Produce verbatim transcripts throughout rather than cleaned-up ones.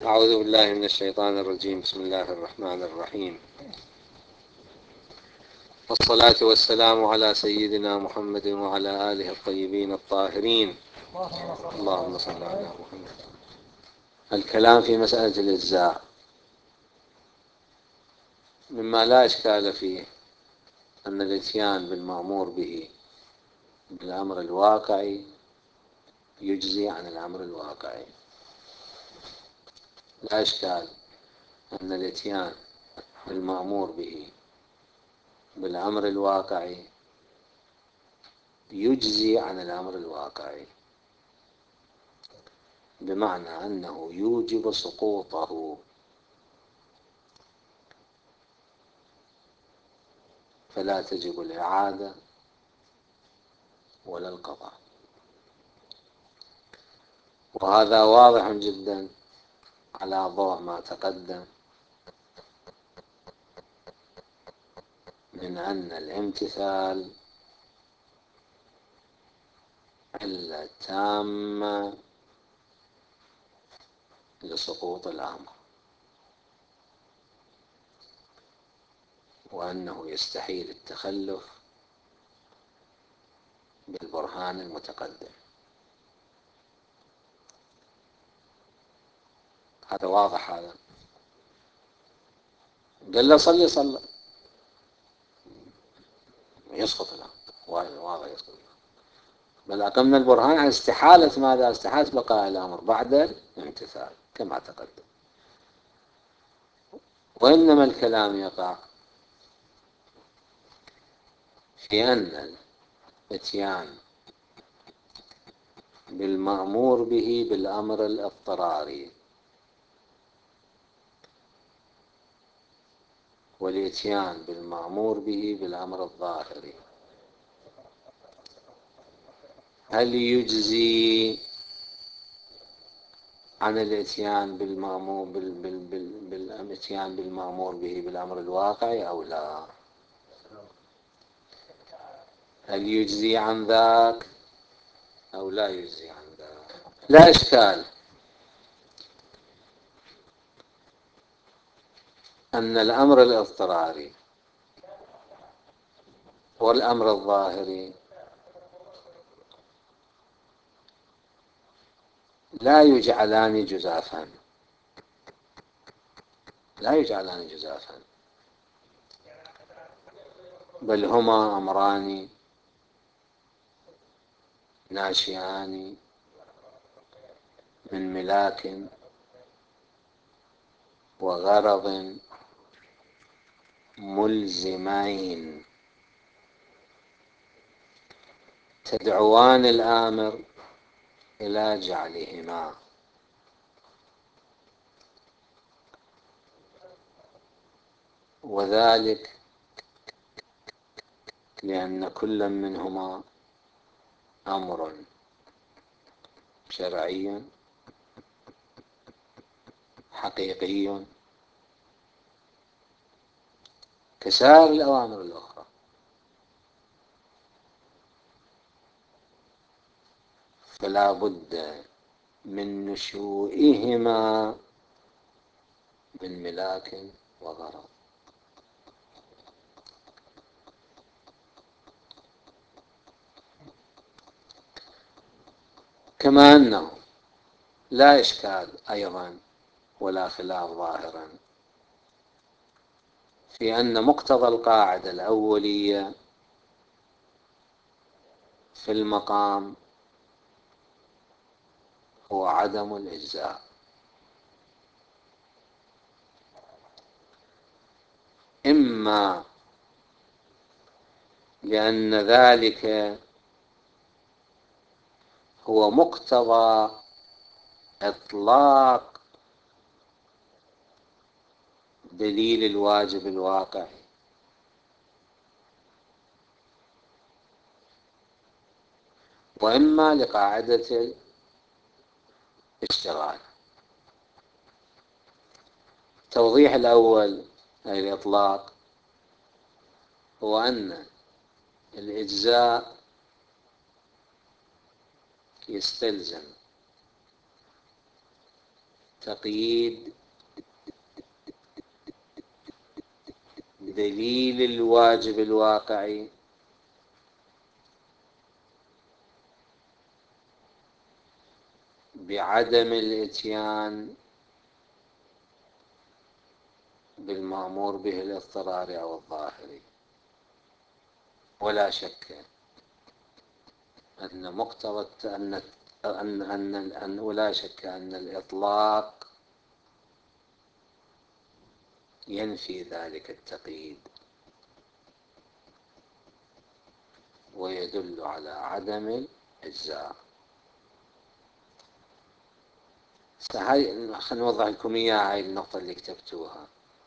أعوذ بالله من الشيطان الرجيم. بسم الله الرحمن الرحيم، والصلاة والسلام على سيدنا محمد وعلى آله الطيبين الطاهرين. اللهم صل على محمد. الكلام في مسألة الإجزاء مما لا إشكال فيه أن الإتيان بالمأمور به بالأمر الواقعي يجزي عن الأمر الواقعي. لا إشكال أن الإتيان بالمأمور به بالأمر الواقعي يجزي عن الأمر الواقعي، بمعنى أنه يوجب سقوطه، فلا تجب الإعادة ولا القضاء. وهذا واضح جدا على ضوء ما تقدم من أن الامتثال علة تامة لسقوط الأمر، وأنه يستحيل التخلف بالبرهان المتقدم. هذا واضح. هذا قال له صلي صلى يسقط الأمر، واضح يسقط الأمر. بل أقمنا البرهان عن استحالة ماذا؟ استحالة بقاء الأمر بعد الامتثال كما تقدم. وإنما الكلام يقع في أن الإتيان بالمأمور به بالأمر الاضطراري والإتيان بالمأمور به بالأمر الظاهري هل يجزي عن الإتيان بالمأمور بال بال بال بالإتيان بالمأمور به بالأمر الواقعي أو لا؟ هل يجزي عن ذاك أو لا يجزي عن ذاك؟ لا إشكال أن الأمر الاضطراري والأمر الظاهري لا يجعلان جزافا، لا يجعلان جزافا، بل هما أمران ناشئان من ملاك وغرض ملزمين تدعوان الآمر إلى جعلهما. وذلك لأن كل منهما أمر شرعي حقيقي كسائر الأوامر الأخرى، فلا بد من نشوئهما من ملاك وغرض. كما أنه لا إشكال أيضا ولا خلاف ظاهرا في أن مقتضى القاعدة الأولية في المقام هو عدم الإجزاء، إما لأن ذلك هو مقتضى إطلاق دليل الواجب الواقعي، وإما لقاعدة الاشتغال. توضيح الأول أي الإطلاق هو أن الإجزاء يستلزم تقييد دليل الواجب الواقعي بعدم الإتيان بالمأمور به الاضطراري أو الظاهري. ولا شك أن مقتضى أن أن أن أن ولا شك أن الإطلاق ينفي ذلك التقييد ويدل على عدم الإجزاء. هاي خلينا نوضح لكم إياها، هاي النقطة اللي كتبتوها.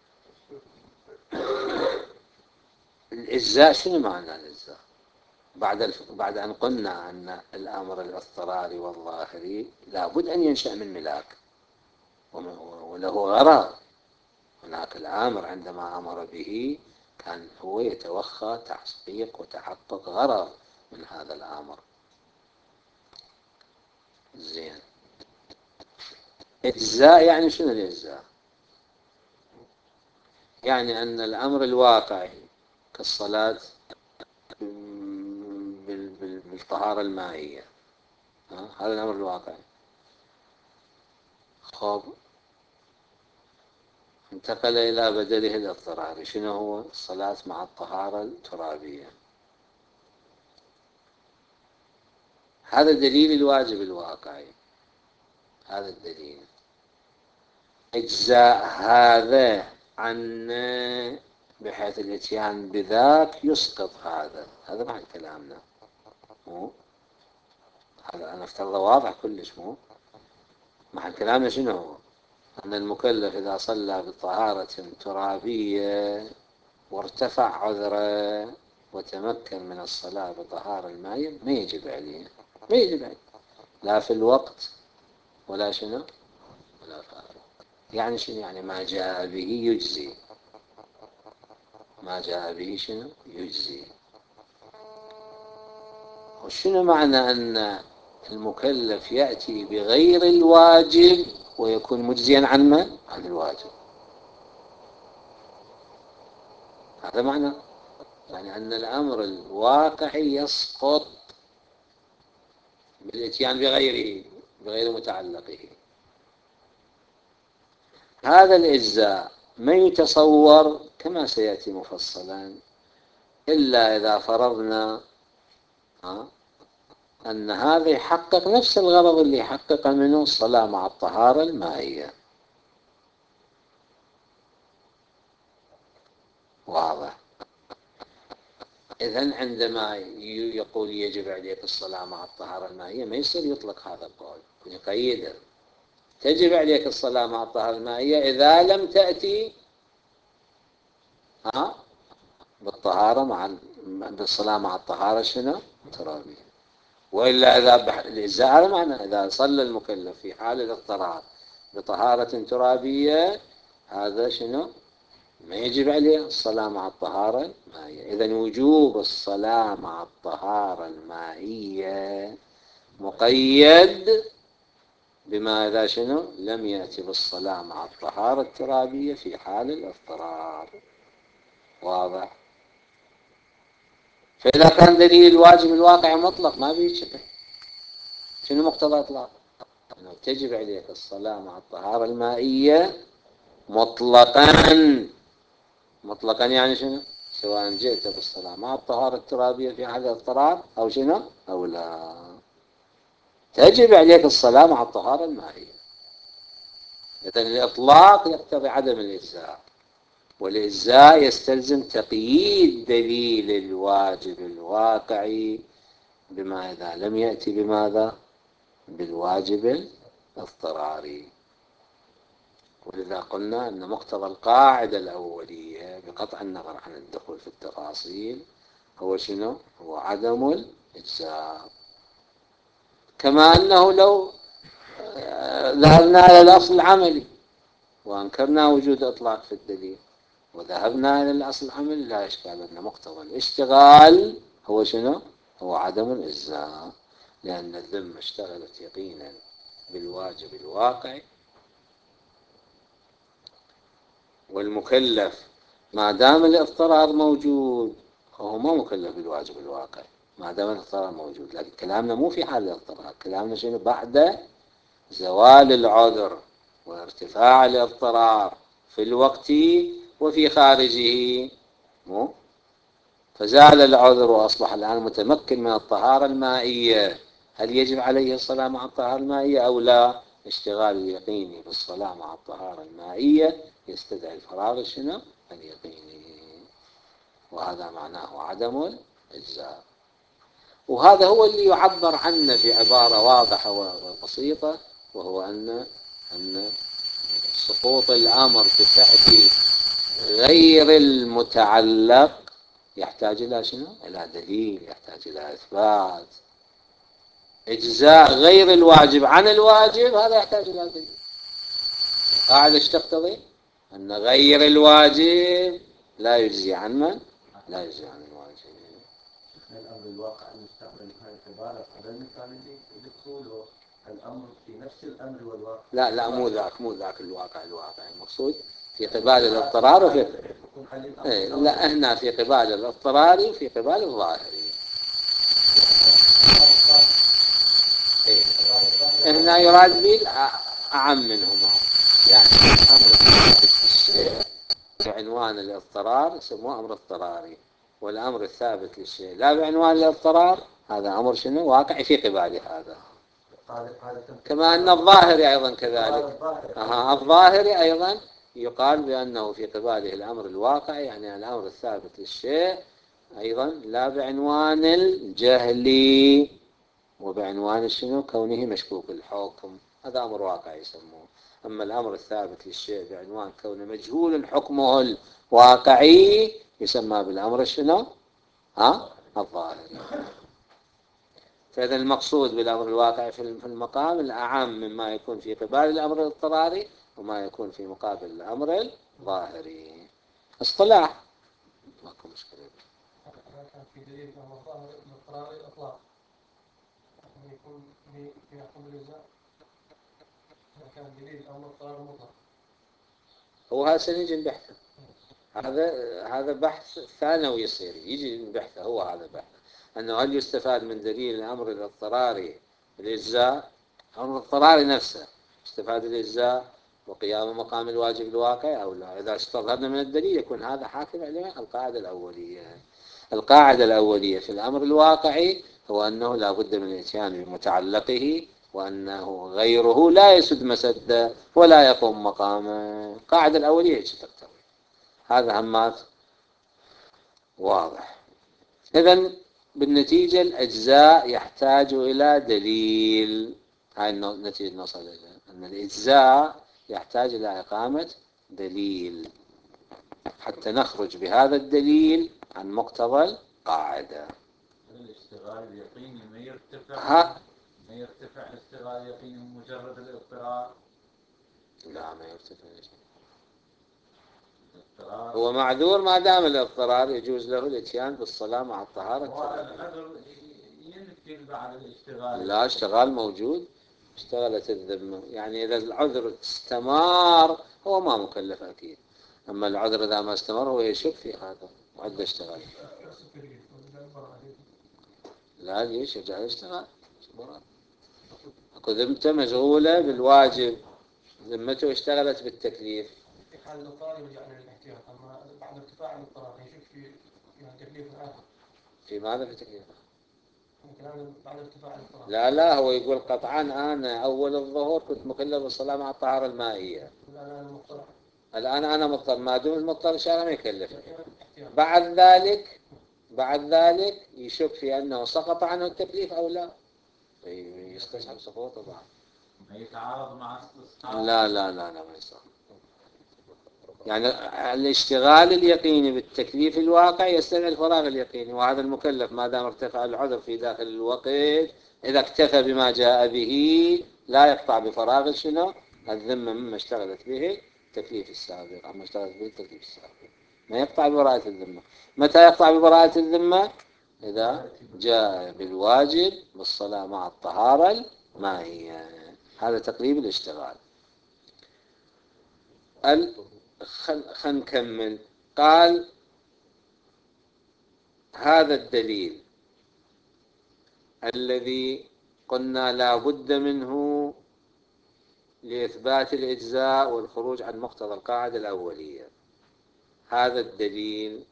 الإجزاء شنو معنى الإجزاء؟ بعد بعد أن قلنا أن الأمر الاضطراري والظاهري لابد أن ينشأ من ملاك وله غرض. هناك الآمر عندما أمر به كان هو يتوخى تحقيق وتحقق غرض من هذا الأمر. زين، إجزاء يعني شنو الإجزاء؟ يعني أن الأمر الواقعي كالصلاة بالطهارة المائية، هذا الأمر الواقعي. خب انتقل إلى بدله الاضطراري، شنو هو؟ الصلاة مع الطهارة الترابية. هذا دليل الواجب الواقعي، هذا الدليل. إجزاء هذا عنا بحيث الاتيان بذاك يسقط هذا. هذا معنى كلامنا، مو هذا أنا افترض واضح كلش. مو معنى كلامنا شنو هو؟ أن المكلف إذا صلى بطهارة ترابية وارتفع عذره وتمكن من الصلاة بطهارة المائية ما يجب عليه، ما يجب عليه لا في الوقت ولا شنو ولا فارغ. يعني شنو؟ يعني ما جاء به يجزي، ما جاء به شنو يجزي. وشنو معنى أن المكلف يأتي بغير الواجب ويكون مجزيا عن من؟ عن الواجب. هذا معنى يعني أن الأمر الواقعي يسقط بالإتيان بغيره، بغير متعلقه. هذا الإجزاء ما يتصور كما سيأتي مفصلا إلا إذا فرضنا أن هذا يحقق نفس الغرض اللي يحقق منه الصلاة مع الطهارة المائية. واضح؟ إذن عندما يقول يجب عليك الصلاة مع الطهارة المائية ما يصير يطلق هذا القول، يقيده. تجب عليك الصلاة مع الطهارة المائية إذا لم تأتي ها بالطهارة مع بالصلاة مع الطهارة شنو؟ ترابية. وإلا إذا الإجزاء هذا معنى إذا صلى المكلف في حال الاضطرار بطهارة ترابية هذا شنو؟ ما يجب عليه الصلاة مع الطهارة المائية. إذن وجوب الصلاة مع الطهارة المائية مقيد بما إذا شنو؟ لم يأتي بالصلاة مع الطهارة الترابية في حال الاضطرار. واضح؟ فإذا كان دليل الواجب الواقع مطلق ما فيه شك. شنو مقتضى إطلاق؟ أنه تجب عليك الصلاة مع الطهارة المائية مطلقا. مطلقا يعني شنو؟ سواء جئت بالصلاة مع الطهارة الترابية في حال الاضطرار أو شنو أو لا، تجب عليك الصلاة مع الطهارة المائية. إذن الإطلاق يقتضي عدم الإجزاء، والإجزاء يستلزم تقييد دليل الواجب الواقعي بما إذا لم يأتي بماذا؟ بالواجب الاضطراري. ولذا قلنا أن مقتضى القاعدة الأولية بقطع النظر عن الدخول في التفاصيل هو شنو؟ هو عدم الإجزاء. كما أنه لو ذهبنا إلى الأصل العملي وأنكرنا وجود إطلاق في الدليل وذهبنا إلى الأصل العملي لا إشكال، أن مقتضى الاشتغال هو شنو؟ هو عدم الإجزاء، لأن الذمة اشتغلت يقينا بالواجب الواقعي والمكلف ما دام الاضطرار موجود فهو ما مكلف بالواجب الواقعي ما دام الاضطرار موجود. لكن كلامنا مو في حال الاضطرار، كلامنا شنو؟ بعد زوال العذر وارتفاع الاضطرار في الوقت وفي خارجه. مو فزال العذر وأصبح الآن متمكن من الطهارة المائية، هل يجب عليه الصلاة مع الطهارة المائية أو لا؟ اشتغال اليقيني بالصلاة مع الطهارة المائية يستدعي الفراغ شنو؟ اليقيني، وهذا معناه عدم الإجزاء. وهذا هو اللي يعبر عنه بعبارة واضحة وبسيطة، وهو أن أن سقوط الأمر بفعل غير المتعلق يحتاج إلى شنو؟ إلى دليل، يحتاج إلى إثبات. إجزاء غير الواجب عن الواجب هذا يحتاج إلى دليل. قاعدة ايش تقتضي؟ أن غير الواجب لا يجزي عن من؟ لا يجزي عن الواجب. الأمر الواقع المستقبل هاي عبارة هذا المثال اللي بتقوله الأمر في نفس الأمر والواقع. لا لا مو ذاك مو ذاك الواقع الواقع المقصود في قبال الاضطرار وفي إيه لا هنا في قبال الاضطرار وفي قبال الظاهري. إيه هنا يراد به أعم منهما، يعني أمر الثابت في الشيء بعنوان الاضطرار يسموه أمر اضطراري، والأمر الثابت للشيء لا بعنوان الاضطرار هذا أمر شنو؟ واقعي في قبال هذا. كما أن الظاهري أيضا كذلك. أها الظاهري أيضا يقال بأنه في قباله الأمر الواقعي، يعني الأمر الثابت للشيء أيضا لا بعنوان الجهل وبعنوان شنو؟ كونه مشكوك الحكم، هذا أمر واقعي يسموه. أما الأمر الثابت للشيء بعنوان كونه مجهول حكمه الواقعي يسمى بالأمر شنو؟ ها؟ الظاهري. فإذا المقصود بالأمر الواقعي في المقام الأعم مما يكون في قبال الأمر الاضطراري وما يكون في مقابل الأمر الظاهري. اصطلاح ماكو مشكلة. كان في دليل أن الظاهر الاضطراري الإطلاق يكون في حكم الإجزاء، كان دليل أمر الاضطرار المطلق. هو هذا سنجي نبحثه، هذا هذا بحث ثانوي يصير يجي نبحثه. هو هذا بحث أنه هل يستفاد من دليل الأمر الاضطراري الإجزاء، الأمر الاضطراري نفسه استفاد الإجزاء وقيام مقام الواجب الواقع أو لا. إذا استظهرنا من الدليل يكون هذا حاكم عليه القاعدة الأولية. القاعدة الأولية في الأمر الواقعي هو أنه لا بد من الإتيان بمتعلقه وأنه غيره لا يسد مسده ولا يقوم مقامه. القاعدة الأولية تقتضي هذا همات واضح. إذن بالنتيجة الأجزاء يحتاج إلى دليل. هاي النتيجة نوصل إليها أن الأجزاء يحتاج إلى إقامة دليل حتى نخرج بهذا الدليل عن مقتضى القاعدة. الاشتغال اليقيني ما يرتفع ها ما يرتفع الاشتغال اليقيني مجرد الاضطرار. لا ما يرتفع. هو معذور ما دام الاضطرار يجوز له الاتيان بالصلاة مع الطهارة الترابية. ينفي بعد الاشتغال. لا اشتغال موجود، اشتغلت الذمة. يعني إذا العذر استمر هو ما مكلف أكيد، أما العذر إذا ما استمر هو يشك في هذا وعد اشتغل. لا ليش يرجع يشتغل؟ أكو ذمته مشغولة بالواجب، ذمته اشتغلت بالتكليف. في حال الاضطرار يرجع للاحتياط، أما بعد ارتفاع الاضطرار يشك في يعني تكليف آخر. في ماذا في تكليف؟ بعد ارتفاع الاضطرار. لا لا هو يقول قطعا أنا أول الظهور كنت مكلف بالصلاة مع الطهارة المائية. الآن أنا مضطر. الآن أنا مضطر، ما دون المضطر شارع ما يكلف. بعد ذلك بعد ذلك يشك في أنه سقط عنه التكليف أو لا، يستصحب سقوطه بعد. ما يتعارض مع استصحاب. لا لا لا لا ما يصح. يعني الاشتغال اليقيني بالتكليف الواقع يستدعي الفراغ اليقيني، وهذا المكلف ما دام ارتفع العذر في داخل الوقت إذا اكتفى بما جاء به لا يقطع بفراغ شنو الذمة مما اشتغلت به التكليف السابق، أما اشتغلت به التكليف السابق ما يقطع ببراءة الذمة. متى يقطع ببراءة الذمة؟ إذا جاء بالواجب بالصلاة مع الطهارة المائية. هذا تقريب الاشتغال. خل نكمل. قال هذا الدليل الذي قلنا لا بد منه لإثبات الإجزاء والخروج عن مقتضى القاعدة الأولية، هذا الدليل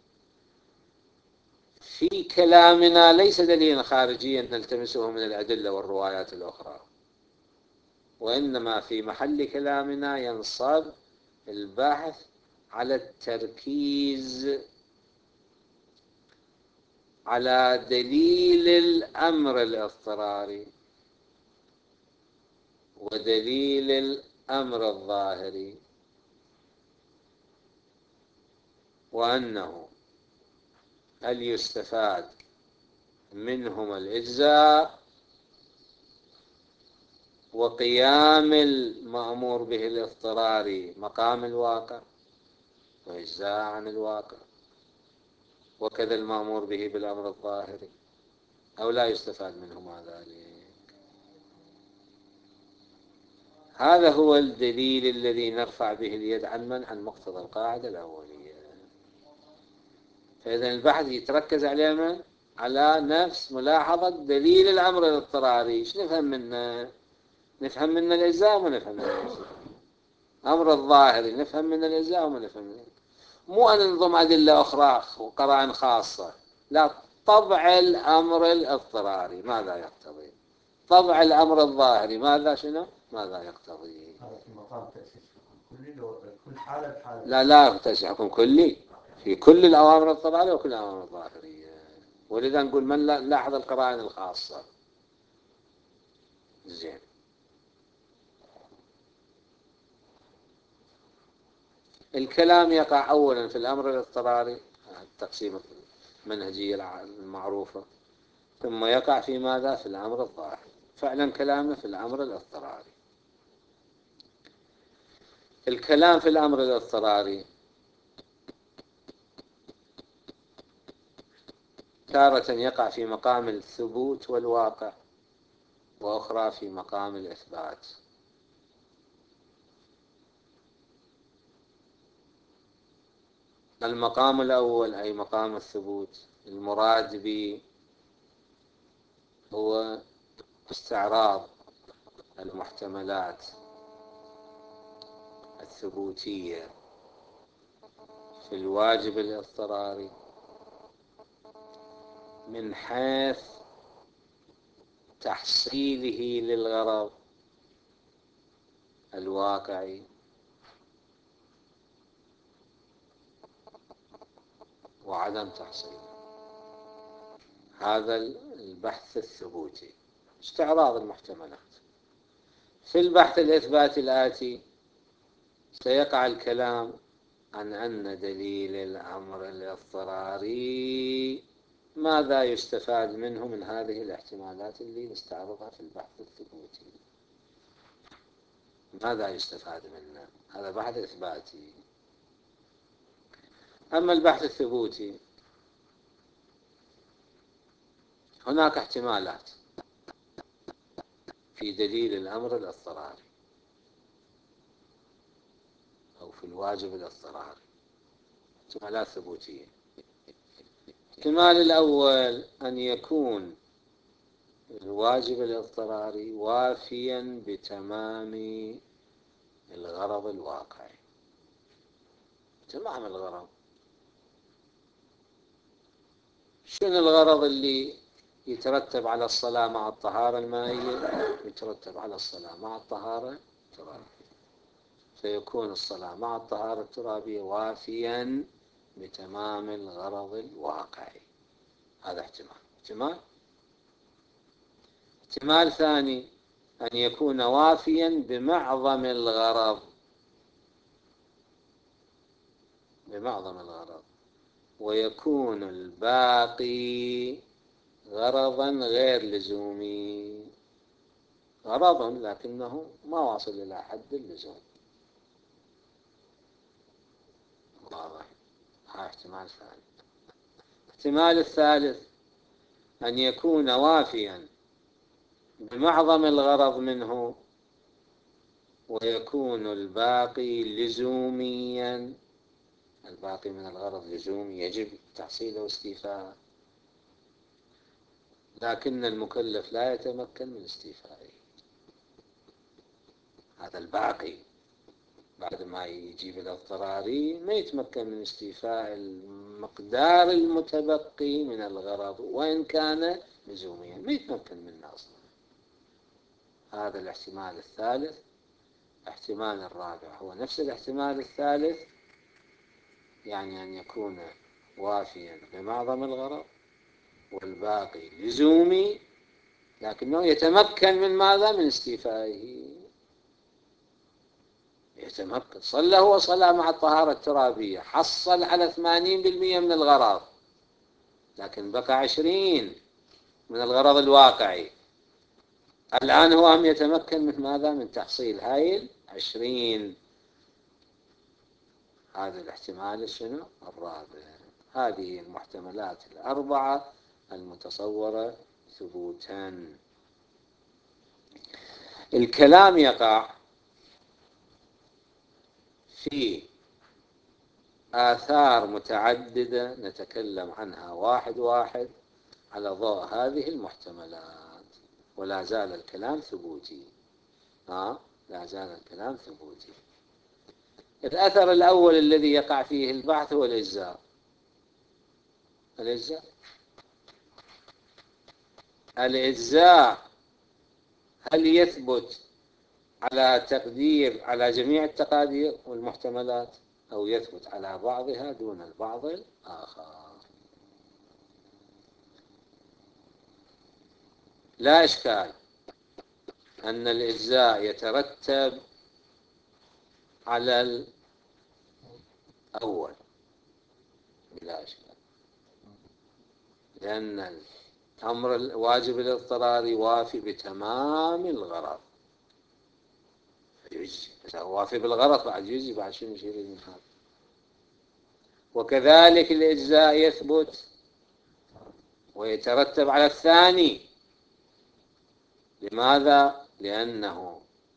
في كلامنا ليس دليلا خارجيا نلتمسه من الأدلة والروايات الأخرى، وإنما في محل كلامنا ينصب البحث على التركيز على دليل الأمر الاضطراري ودليل الأمر الظاهري، وأنه هل يستفاد منهما الإجزاء وقيام المأمور به الاضطراري مقام الواقع وإجزاء عن الواقع، وكذا المأمور به بالأمر الظاهري، أو لا يستفاد منهما ذلك. هذا هو الدليل الذي نرفع به اليد عن من عن مقتضى القاعدة الأولية. فإذا البحث يتركز على من؟ على نفس ملاحظة دليل الأمر الاضطراري. ايش نفهم منه؟ نفهم من الإجزاء وما نفهم من الإجزاء. أمر الظاهري نفهم من الإجزاء وما نفهم من الإجزاء. مو أن ننظم أدلة أخرى وقرائن خاصة، لا، طبع الأمر الاضطراري ماذا يقتضي؟ طبع الأمر الظاهري ماذا شنو؟ ماذا يقتضي؟ هذا في مقام تأسيس حكم كلي لو كل حالة بحالة. لا لا تأسيس حكم كلي في كل الأوامر الاضطرارية وكل الأوامر الظاهرية، ولذا نقول من لاحظ القرائن الخاصة. زين. الكلام يقع أولا في الأمر الاضطراري، التقسيم المنهجية المعروفة، ثم يقع في ماذا؟ في الأمر الظاهر. فعلا كلامنا في الأمر الاضطراري. الكلام في الأمر الاضطراري تارة يقع في مقام الثبوت والواقع، وأخرى في مقام الإثبات. المقام الأول أي مقام الثبوت المراد به هو استعراض المحتملات الثبوتية في الواجب الاضطراري من حيث تحصيله للغرض الواقعي وعدم تحصيله. هذا البحث الثبوتي، استعراض المحتملات. في البحث الإثباتي الآتي سيقع الكلام عن أن دليل الأمر الاضطراري ماذا يستفاد منه من هذه الاحتمالات اللي نستعرضها في البحث الثبوتي. ماذا يستفاد منه؟ هذا بحث إثباتي. أما البحث الثبوتي هناك احتمالات في دليل الأمر الاضطراري أو في الواجب الاضطراري، احتمالات ثبوتية. الاحتمال الأول أن يكون الواجب الاضطراري وافيا بتمام الغرض الواقعي. تمام الغرض، شنو الغرض اللي يترتب على الصلاة مع الطهارة المائية؟ يترتب على الصلاة مع الطهارة الترابية، فيكون الصلاة مع الطهارة الترابية وافيا بتمام الغرض الواقعي. هذا احتمال. احتمال احتمال ثاني أن يكون وافيا بمعظم الغرض، بمعظم الغرض، ويكون الباقي غرضا غير لزومي، غرضا لكنه ما واصل إلى حد اللزوم. واضح؟ هذا احتمال ثاني. الاحتمال الثالث أن يكون وافيا بمعظم الغرض منه ويكون الباقي لزوميا. الباقي من الغرض لزومي يجب تحصيله واستيفاءه، لكن المكلف لا يتمكن من استيفائه. هذا الباقي بعد ما يجيب الاضطراري ما يتمكن من استيفاء المقدار المتبقي من الغرض وإن كان لزوميا، ما يتمكن منه أصلا. هذا الاحتمال الثالث. الاحتمال الرابع هو نفس الاحتمال الثالث، يعني أن يكون وافيا بمعظم الغرض والباقي لزومي، لكنه يتمكن من ماذا؟ من استيفائه. يتمكن. صلى هو صلى مع الطهارة الترابية، حصل على ثمانين بالمئة من الغرض، لكن بقى عشرين من الغرض الواقعي. الآن هو هم يتمكن من ماذا؟ من تحصيل هاي العشرين. هذا الاحتمال شنو؟ الرابع. هذه المحتملات الأربعة المتصورة ثبوتا. الكلام يقع في آثار متعددة نتكلم عنها واحد واحد على ضوء هذه المحتملات، ولا زال الكلام ثبوتي. ها؟ لا زال الكلام ثبوتي. الأثر الأول الذي يقع فيه البحث هو الإجزاء. الإجزاء الإجزاء هل يثبت على تقدير على جميع التقادير والمحتملات، أو يثبت على بعضها دون البعض الآخر؟ لا إشكال أن الإجزاء يترتب على الأول بلا إشكال، لأن الأمر الواجب الاضطراري وافي بتمام الغرض يجزي. إذا وافي بالغرض بعد يجزي، بعد شنو يصير من هذا؟ وكذلك الإجزاء يثبت ويترتب على الثاني. لماذا؟ لأنه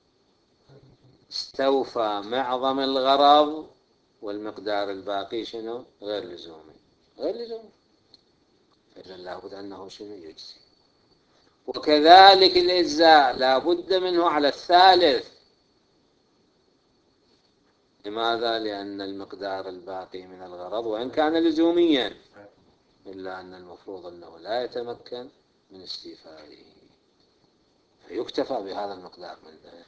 استوفى معظم الغرض والمقدار الباقي شنو؟ غير لزومي. غير لزومي، فإذا لابد أنه شنو؟ يجزي. وكذلك الإجزاء لا بد منه على الثالث. لماذا؟ لأن المقدار الباقي من الغرض وإن كان لزوميا إلا أن المفروض أنه لا يتمكن من استيفائه، فيكتفى بهذا المقدار منه.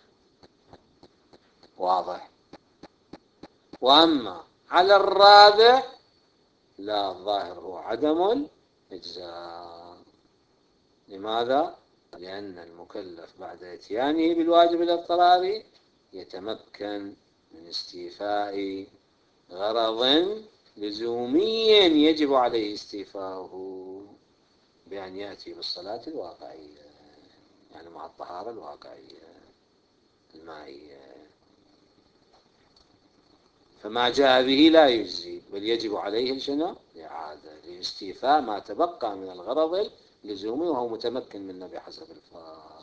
واضح؟ وأما على الرابع لا، الظاهر هو عدم الإجزاء. لماذا؟ لأن المكلف بعد إتيانه بالواجب الاضطراري يتمكن من استيفاء غرض لزومي يجب عليه استيفاؤه بأن يأتي بالصلاة الواقعية، يعني مع الطهارة الواقعية المائية. فما جاء به لا يجزي، بل يجب عليه شنو؟ إعادة لاستيفاء ما تبقى من الغرض اللزومي وهو متمكن منه بحسب الفار.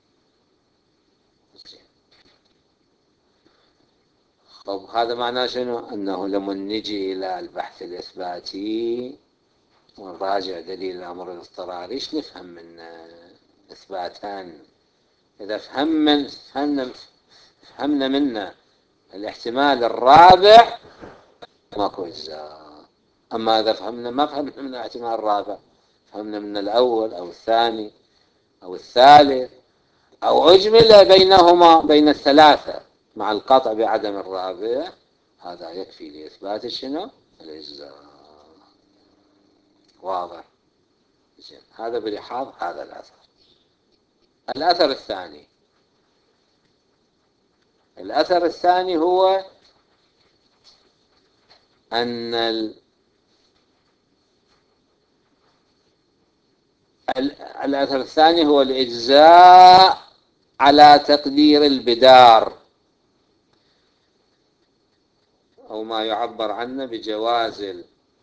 طب هذا معناه شنو؟ أنه لما نجي إلى البحث الإثباتي ونراجع دليل الأمر الاضطراري ايش نفهم من إثباتان؟ إذا فهم من فهمنا فهمنا منه الاحتمال الرابع ماكو إجزاء. أما إذا فهمنا ما فهمنا من الاحتمال الرابع، فهمنا من الأول أو الثاني أو الثالث أو أجمل بينهما بين الثلاثة مع القطع بعدم الرابع، هذا يكفي لإثبات شنو؟ الإجزاء. واضح؟ زين. هذا بلحاظ هذا الأثر. الأثر الثاني الأثر الثاني هو أن ال... الأثر الثاني هو الإجزاء على تقدير البدار، أو ما يعبر عنه بجواز ال...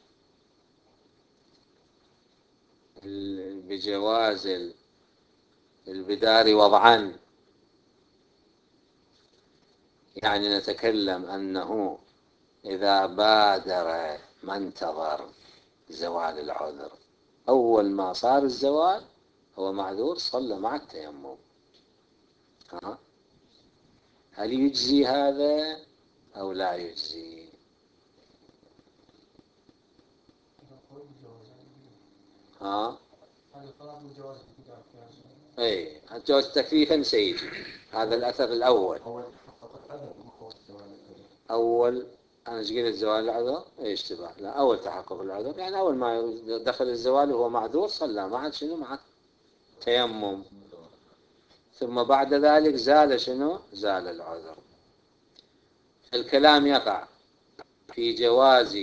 بجواز ال... البدار وضعا. يعني نتكلم أنه إذا بادر ما انتظر زوال العذر، أول ما صار الزوال هو معذور، صلى مع التيمم. ها؟ هل يجزي هذا أو لا يجزي؟ ها؟ اي الجواز تكليفا سيدي، هذا الاثر الاول. اول انا ايش قلت؟ زوال العذر؟ اي اشتباه، لا، اول تحقق العذر، يعني اول ما دخل الزوال وهو معذور صلى مع شنو؟ مع تيمم. ثم بعد ذلك زال شنو؟ زال العذر. الكلام يقع في جواز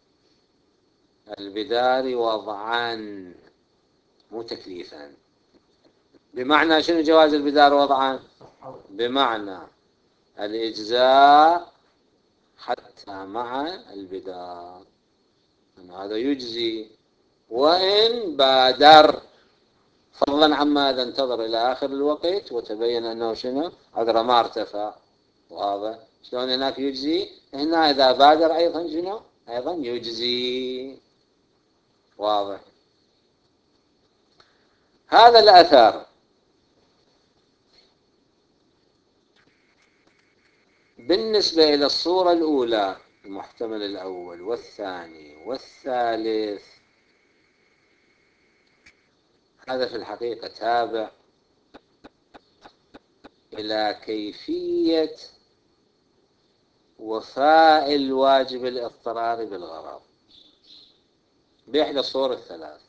البدار وضعا، مو تكليفا. بمعنى شنو جواز البدار وضعا؟ بمعنى الإجزاء حتى مع البدار، هذا يجزي وإن بادر، فضلا عما إذا انتظر إلى آخر الوقت وتبين أنه شنو؟ عذر ما ارتفع. وهذا شلون هناك يجزي، هنا إذا بادر أيضا شنو؟ أيضا يجزي. واضح؟ هذا الأثر بالنسبة إلى الصورة الأولى، المحتمل الأول والثاني والثالث، هذا في الحقيقة تابع إلى كيفية وفاء الواجب الاضطراري بالغرض بإحدى الصور الثلاث.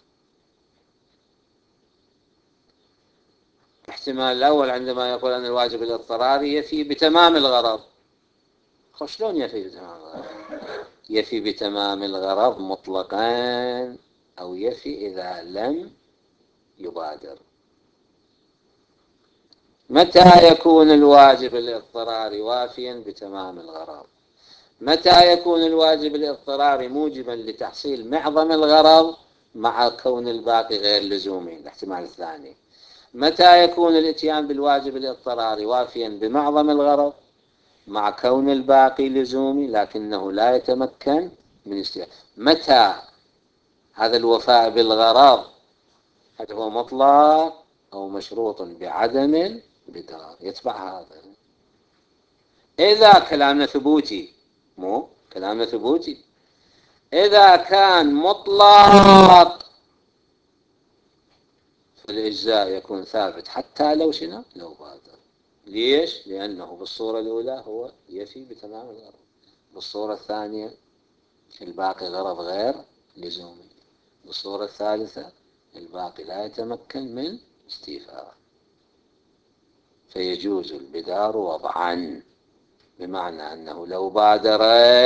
الاحتمال الأول عندما يقول أن الواجب الاضطراري يفي بتمام الغرض. شلون يفي بتمام الغرض؟ يفي بتمام الغرض مطلقا، أو يفي إذا لم يبادر. متى يكون الواجب الاضطراري وافيا بتمام الغرض؟ متى يكون الواجب الاضطراري موجبا لتحصيل معظم الغرض مع كون الباقي غير لزومي، الاحتمال الثاني. متى يكون الاتيان بالواجب الاضطراري وافيا بمعظم الغرض مع كون الباقي لزومي لكنه لا يتمكن من استيعاب. متى هذا الوفاء بالغرض؟ هل هو مطلق أو مشروط بعدم البدار؟ يتبع هذا. إذا كلامنا ثبوتي، مو كلامنا ثبوتي، إذا كان مطلق فالإجزاء يكون ثابت حتى لو شنو؟ لو بادر. ليش؟ لأنه بالصورة الأولى هو يفي بتمام الغرض، بالصورة الثانية الباقي غرض غير لزومي، بالصورة الثالثة الباقي لا يتمكن من استيفاءه، فيجوز البدار وضعا، بمعنى أنه لو بادر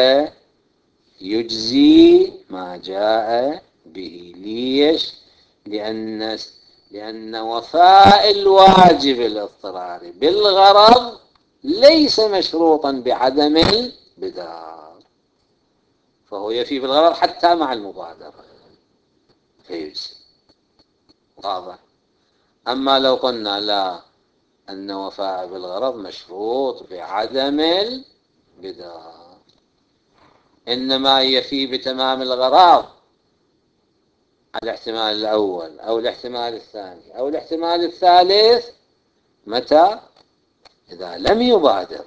يجزي ما جاء به. ليش؟ لأن لأن وفاء الواجب الاضطراري بالغرض ليس مشروطا بعدم البدار، فهو يفي بالغرض حتى مع المبادرة فيجزي. واضح؟ أما لو قلنا لا، أن وفاء بالغرض مشروط بعدم البدار، إنما يفي بتمام الغرض، الاحتمال الأول أو الاحتمال الثاني أو الاحتمال الثالث. متى؟ إذا لم يبادر،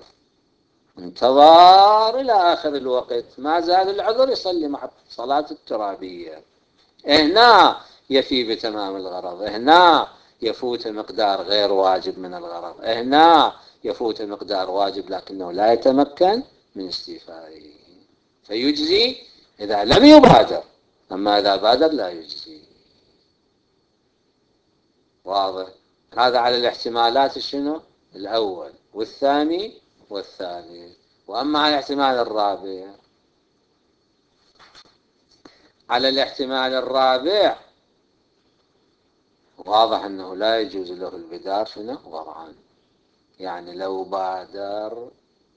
انتظر إلى آخر الوقت، ما زال العذر، يصلي مع صلاة الترابية. هنا يفي بتمام الغرض، هنا يفوت مقدار غير واجب من الغرض، هنا يفوت مقدار واجب لكنه لا يتمكن من استيفائه، فيجزي إذا لم يبادر، أما إذا بادر لا يجزي. واضح؟ هذا على الاحتمالات شنو؟ الأول والثاني والثالث. وأما على الاحتمال الرابع، على الاحتمال الرابع واضح أنه لا يجوز له البدار شنو؟ وضعا، يعني لو بادر،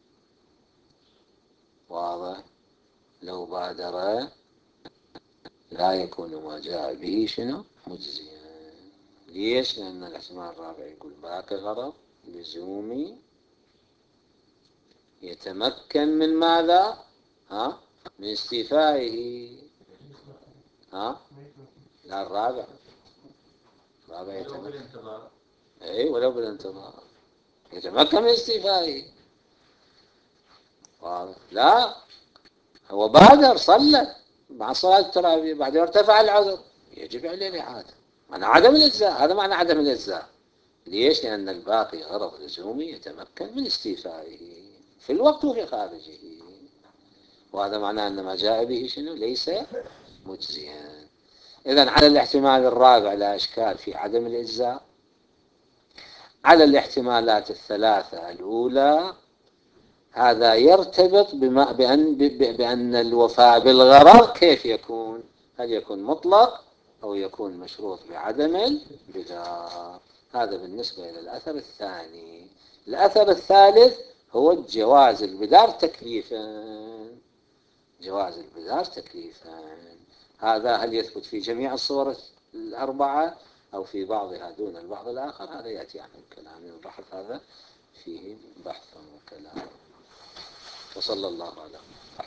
واضح، لو بادر لا يكون ما جاء به شنو؟ مجزيا. ليش؟ لأن الاحتمال الرابع يقول باقي غرض لزومي يتمكن من ماذا؟ ها؟ من استيفائه. ها؟ لا، الرابع. الرابع ولو يتمكن. بالانتظار. اي ولو بالانتظار يتمكن من استيفائه. واضح؟ لا، هو بادر صلى مع صلاة التراويح، بعدين ارتفع العذر، يجب عليه الإعادة. معنى عدم الإجزاء، هذا معنى عدم الإجزاء. ليش؟ لأن الباقي غرض لزومي يتمكن من استيفائه في الوقت وفي خارجه، وهذا معناه أن ما جاء به شنو؟ ليس مجزيا. إذن على الاحتمال الرابع لا إشكال في عدم الإجزاء. على الاحتمالات الثلاثة الأولى هذا يرتبط بما بأن, بأن الوفاء بالغرض كيف يكون؟ هل يكون مطلق أو يكون مشروط بعدم البدار؟ هذا بالنسبة إلى الأثر الثاني. الأثر الثالث هو جواز البدار تكليفا. جواز البدار تكليفا، هذا هل يثبت في جميع الصور الأربعة أو في بعضها دون البعض الآخر؟ هذا يأتي عن الكلام. البحث هذا فيه بحث وكلام. وصلى الله على